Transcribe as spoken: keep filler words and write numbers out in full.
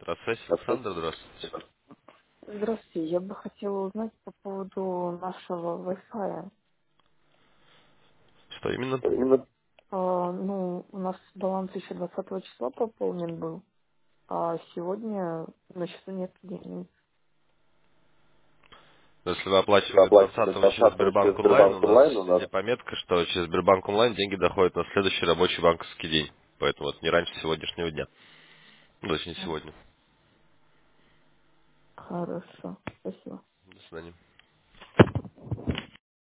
процессе. Александр, здравствуйте. Здравствуйте, я бы хотела узнать по поводу нашего Wi-Fi. Что именно? Именно. А, ну, у нас баланс еще двадцатого числа пополнен был, а сегодня на счету нет денег. Если вы Если оплачивали оплачивали двадцатого через двадцатого через Сбербанк онлайн, у Сбербанк нас онлайн, у нас везде пометка, что через Сбербанк онлайн деньги доходят на следующий рабочий банковский день. Поэтому вот не раньше сегодняшнего дня. Ну, точнее, а, сегодня. хорошо, спасибо. До свидания.